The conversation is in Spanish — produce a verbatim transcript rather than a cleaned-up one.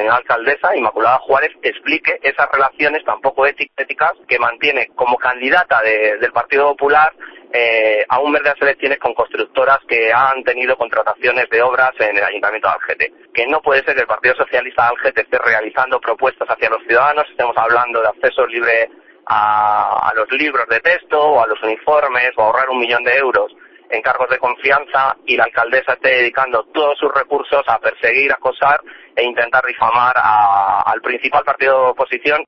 señora alcaldesa Inmaculada Juárez explique esas relaciones tan poco éticas que mantiene como candidata de, del Partido Popular eh, a un mes de las elecciones con constructoras que han tenido contrataciones de obras en el Ayuntamiento de Algete. Que no puede ser que el Partido Socialista de Algete esté realizando propuestas hacia los ciudadanos, estemos hablando de acceso libre a, a los libros de texto o a los uniformes o ahorrar un millón de euros en cargos de confianza, y la alcaldesa esté dedicando todos sus recursos a perseguir, acosar e intentar difamar a, al principal partido de oposición